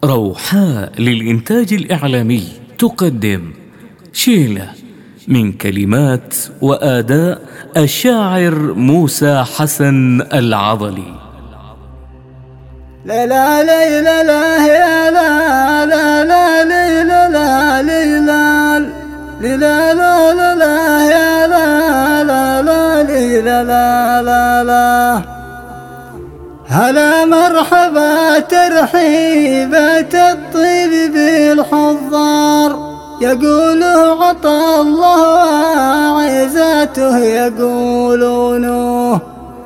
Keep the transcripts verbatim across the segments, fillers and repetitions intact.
روحاء للإنتاج الإعلامي تقدم شيلة من كلمات وآداء الشاعر موسى حسن العضلي. لا لا لا لا لا يا لا لا لا لا لا لا لا لا لا لا يا لا لا لا لا لا لا. هلا مرحبا ترحيبة الطيب بالحضار، يقولوا عطى الله وعزته يقولونه،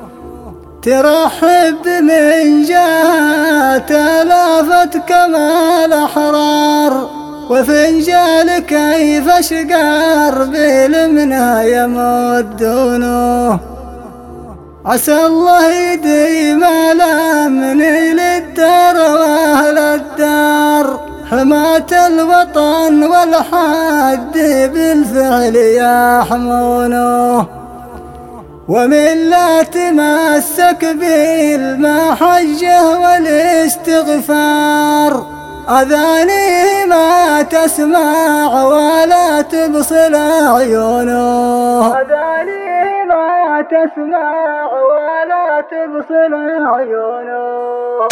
ترحب من جهات لافت كمال أحرار، وفنجال كيف شقار بالمنى يمدونه. عسى الله يديم الأمن للدار وأهل الدار، حماة الوطن والحد بالفعل يحمونه، ومن لا تمسك بالمحجة والاستغفار، أذانيه ما تسمع ولا تبصر عيونه، أذانيه ما تسمع ولا تبصر عيونه.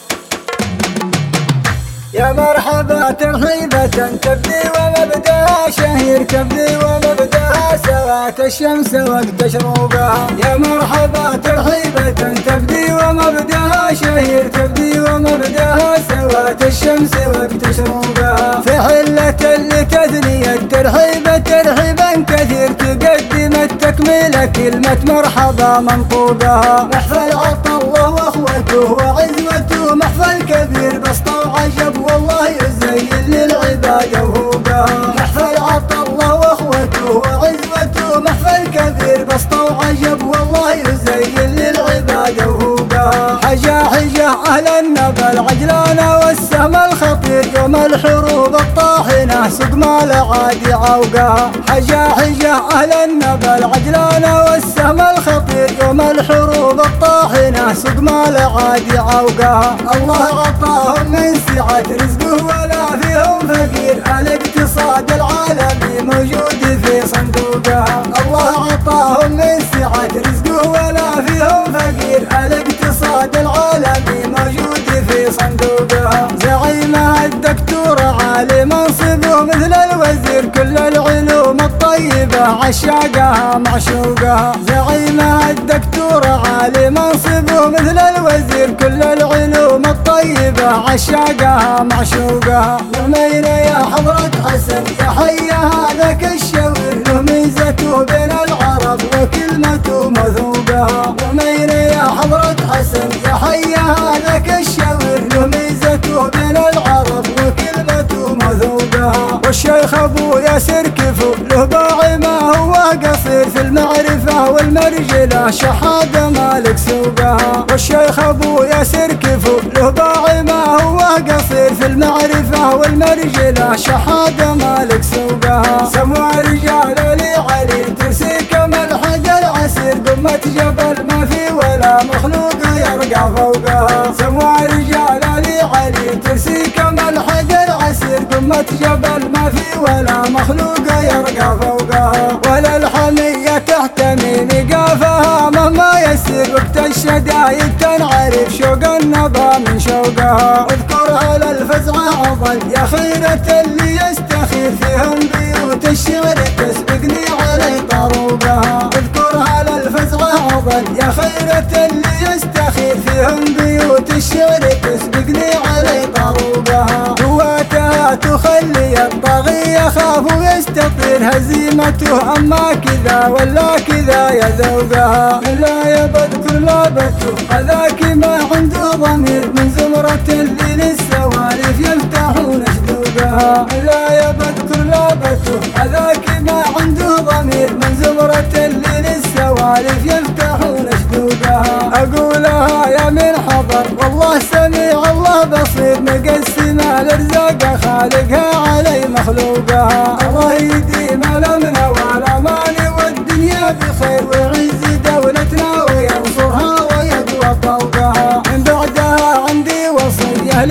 يا مرحبا ترحيبة تبدي ومبدأها شهير، تبدي ومبدأها سوات الشمس وقت شروقها. يا مرحبا ترحيبة تبدي ومبدأها شهير، تبدي ومبدأها سوات الشمس وقت شروقها. في حلة لتثنية الترحيبة ترحيبا كثير، تقدم التكملة كلمة مرحبا منطوقها. محفل عطى الله واخوته وعزوته، محفل كبير بسطة وعجب والله يزين للعبادة وهوقها. محفل عطى الله واخوته وعزوته، محفل كبير بسطة وعجب والله يزين للعبادة وهوقها. حجا حجا أهل النبل عجلانة والسهم الخطير، يوم الحروب الطاحنة سوق مال عادي عوقها. حجا حجا أهل النبل عجلانة والسهم الخطير، يوم الحروب الطاحنة سوق مال عادي عوقها. الله عطاهم من سعة رزقه ولا فيهم فقير، الاقتصاد العالمي موجود في صندوقها. الله عطاهم من سعة رزقه ولا فيهم فقير، الاقتصاد العالمي موجود في صندوقها. زعيمها الدكتور عالي منصبه مثل الوزير، كل العلوم الطيبة عشاقها معشوقها. زعيمها الدكتور عالي منصبه مثل الوزير، كل العلوم الطيبة عشاقها معشوقها. يومين يا حضرة حسن يا حي هذاك الشوير، له ميزته بين العرب وكلمته موثوقها. يومين يا حضرة حسن يا حي هذاك الشوير، له ميزته بين العرب وكلمته موثوقها. والشيخ ابو ياسر كفو له باع ما هو قصير، في المعرفة والمرجلة شحادة مالك سوقها. والشيخ ابو ياسر كفو له باع ما هو قصير، في المعرفة والمرجلة شحادة مالك سوقها. سموا رجال لعلي ترسي كما الحجر عسير، قمة جبل ما في ولا مخلوق يرقع فوقها. سموا رجال لعلي ترسي كما الحجر عسير، قمة جبل ما في ولا مخلوق يرقع فوقها. ولا الحمية تحتمي مقافها مهما يسير، وقت الشدايد تنعرف شوق النبى من شوقها. اذكرها للفزعة عضل يا خيرة اللي يستخير، فيهم بيوت الشعر تسبقني علي طروقها. اذكرها للفزعة عضل يا خيرة اللي يستخير، فيهم بيوت الشعر تسبقني علي طروقها. قواتها تخلي الطاغي يخاف ويستطير، هزيمته اما كذا ولا كذا يا ذوقها. لا يبد كل لابته هذاك ما عنده ضمير، من زمرة اللي للسوالف يفتحون شدوقها. لا يبد كل لابته هذاك ما عنده ضمير، من زمرة اللي للسوالف يفتحون شدوقها. اقولها يا من حضر والله سميع الله بصير، مقسمة الارزاق خالقها علي مخلوقها. الله يديم الامن والامان والدنيا بخير، ويعز دولتنا وينصرها ويقوى طوقها. من بعدها عندي وصية للكل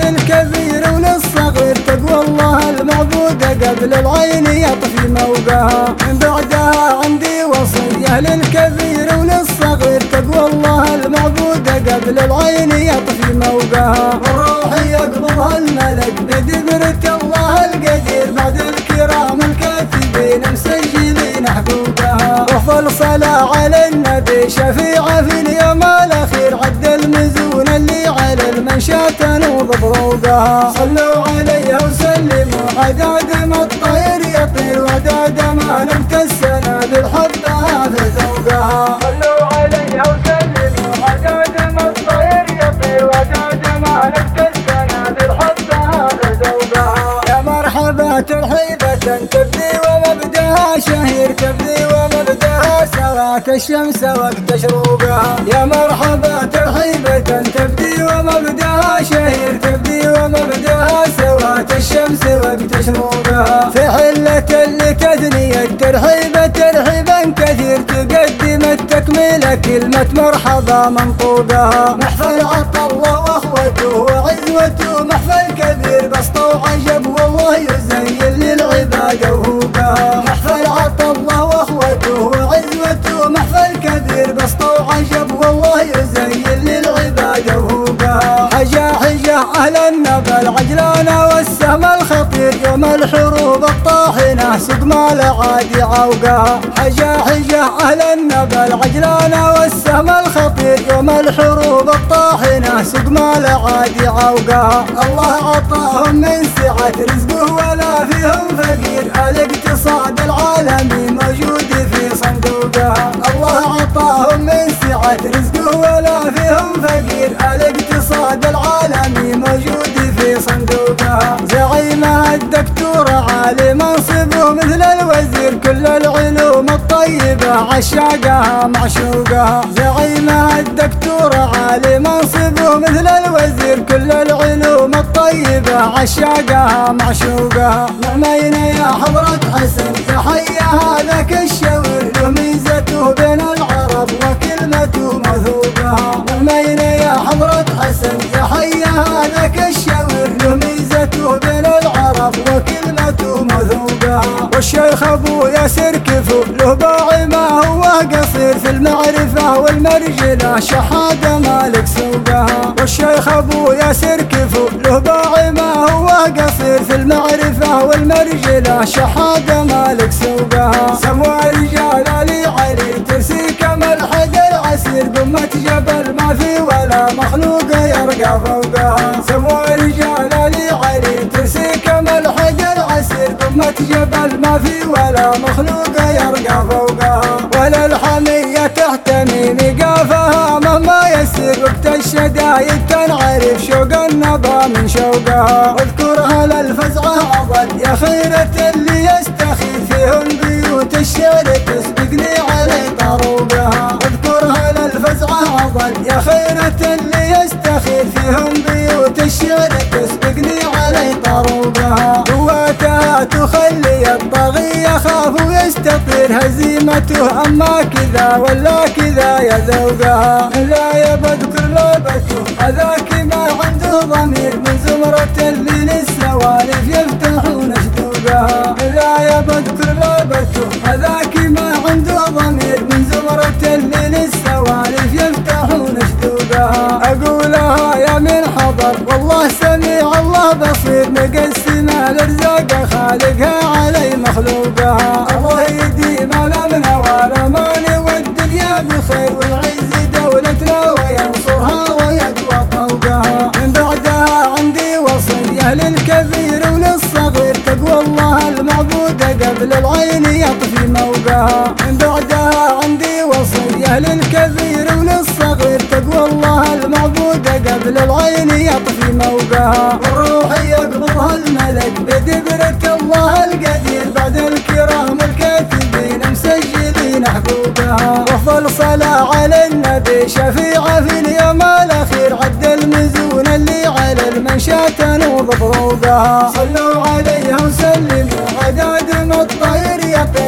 للكبير وللصغير تقوى الله المعبودة قبل العين يطفي موقها. من بعدها عندي وصية للكبير وللصغير تقوى الله المعبودة قبل العين يطفي موقها. الروح يقبضها الملك بدبرة الله القدير بعد الكرام الكاتبين مسجلين حقوقها. وافضل صلاة على النبي شفيعة في اليوم الأخير عد المزون اللي على المنشاة تنوض بروقها. صلوا عليها وسلموا عداد ما الطير يطير وداد ما نمت السنة بالحبها في ذوقها. صلوا عليها وسلموا عداد ما الطير يطير وداد ما نمت السنة بالحبها في ذوقها. يا مرحبا ترحيبة تبدي ومبدأها شهير تبدي ومبدأها سوات الشمس وقت شروقها. يا مرحبا ترحيبة تبدي ومبدأها شهير تبدي ومبدأها سوات الشمس وقت شروقها. في حلة اللي تثني الترحيبة ترحيبا كثير تقدم التكملة كلمة مرحبا منطوقها. محفل عطا الله واخوته وعزوته محفل كبير بسطة وعجب والله يزين للعباد وهوقها. محفل عطا الله واخوته وعزوته محفل كبير بسطة وعجب والله يزين للعباد وهوقها. حجا حجا أهل النبل عجلانة والسهم الخطير يوم الحروب الطاحنة سوق ما العادي عوقها. حجا حجا أهل النبل عجلانة والسهم الخطير يوم الحروب الطاحنة سوق ما العادي عوقها. الله عطاهم من سعة رزقه ولا فيهم فقير الاقتصاد العالمي موجود في صندوقها. الله عطاهم من سعة رزقه ولا فيهم فقير الاقتصاد العالمي موجود في صندوقها. زعيمها الدكتور عالي منصبه مثل الوزير كل العلوم الطيبة عشاقها معشوقها. زعيمها الدكتور عالي منصبه مثل الوزير كل العلوم الطيبة عشاقها معشوقها. نعمين يا حضرة حسن تحية هذاك الشاور له ميزته بين العرب وكلمته موثوقها. نعمين يا حضرة حسن تحية هذاك الشاور له ميزته بين العرب وكلمته موثوقها. والشيخ ابو ياسر كفو له باع ما هو قصير في المعرفة والمرجلة شحادة مالك سوقها. والشيخ ابو ياسر كفو له باع ما هو قصير في المعرفة والمرجلة شحادة مالك سوقها. سموا رجال علي علي ترسي كما الحد العسير قمة جبل ما في ولا مخلوق يرقى فوقها. سموا رجال علي علي ترسي كما الحد العسير قمة جبل ما في ولا مخلوق يرقى فوقها. ولا الحمية تحتمي مقافها مهما يسير وقت الشدايد تنعرف شوق النبى من شوقها. اذكرها للفزعة عضل يا خيرة اللي يستخير فيهم بيوت الشعر تسبقني علي طروقها. اذكرها للفزعة عضل يا خيرة اللي يستخير فيهم بيوت الشعر تسبقني علي طروقها. قوتها تخلي الطاغي يخاف ويستطير هزيمته اما كذا ولا كذا يا ذوقها. لا يا بذكر لعبته هذاك ما عنده ضمير من زمرة اللي للسوالف يفتحون شدوقها. لا يا بذكر لعبته هذاك ما عنده ضمير من زمرة اللي للسوالف يفتحون شدوقها. اقولها يا من حضر والله سميع الله بصير مقسمة الارزاق خالقها علي مخلوقها. الله يديم الامن والامان والدنيا بخير والعز دولتنا وينصرها ويقوى طوقها. من بعدها عندي وصية للكبير وللصغير تقوى الله المعبودة قبل العين يطفي موقها. من بعدها عندي وصية للكبير وللصغير تقوى الله المعبودة قبل العين يطفي موقها. الروح يقبضها الملك بدبرة الله القدير بعد الكرام الكاتبين مسجلين حقوقها. وافضل صلاة على النبي شفيعة في اليوم الأخير عد المزون اللي على المنشاة تنوض بروقها. صلوا عليها وسلموا عداد ما الطير يطير